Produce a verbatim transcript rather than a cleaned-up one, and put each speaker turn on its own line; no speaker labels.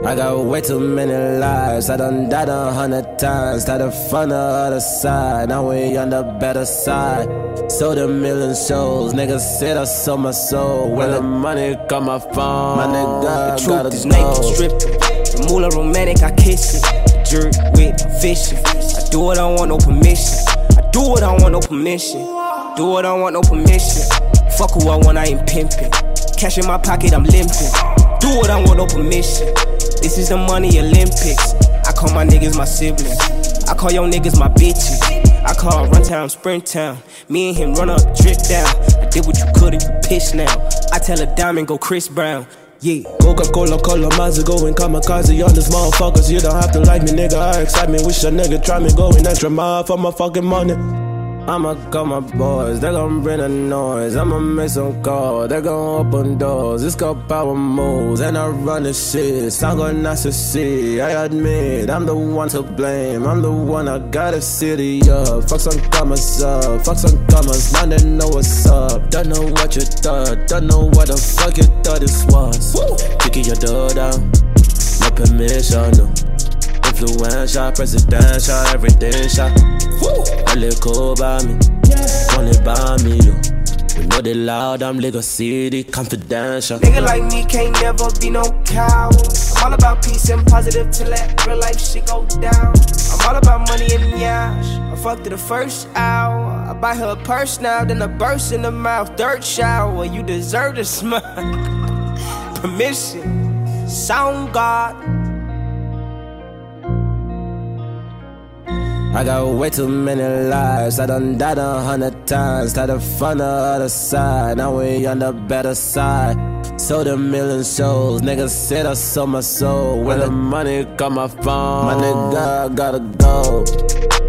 I got way too many lives, I done died a hundred times. Started from the other side, now we on the better side. Sold a million shows, niggas said I sold my soul. When the money come my phone, my nigga
the
gotta
truth is
go.
naked stripping, the moolah romantic, I kiss it. Jerk with fishing, I do it, I don't want no permission. I do it, I don't want no permission. Do it, I don't want no permission. Fuck who I want, I ain't pimping. Cash in my pocket, I'm limping. Do it, I don't want no permission. This is the money Olympics. I call my niggas my siblings. I call your niggas my bitches. I call run town, sprint town. Me and him run up, drip down. I did what you could and you piss now. I tell a diamond go Chris Brown. Yeah.
Coca-Cola, Cola, Mazda, going kamikaze on this motherfuckers. You don't have to like me, nigga, I excite me. Wish a nigga try me, going extra mile for my fucking money. I'ma call my boys, they gon' bring the noise. I'ma make some calls, they gon' open doors. It's got power moves, and I run the shit. Sound gon' not succeed, I admit I'm the one to blame. I'm the one I got the city up. Fuck some commas up, fuck some commas. Now they know what's up. Don't know what you thought, don't know what the fuck you thought this was. Kicking your door down, no permission, no. Influential, presidential, everything shot. I live cool by me, want it by me, yo. We know they loud, I'm Lagos City, confidential.
Nigga like me can't never be no coward. I'm all about peace and positive till that real life shit go down. I'm all about money and yash. I fucked her the first hour. I buy her a purse now, then a burst in the mouth. Dirt shower, you deserve to smile. Permission, sound God.
I got way too many lives, I done died a hundred times. Started from the other side, now we on the better side. Sold a million shows, niggas said I sold my soul. When the money come my phone, my nigga gotta go.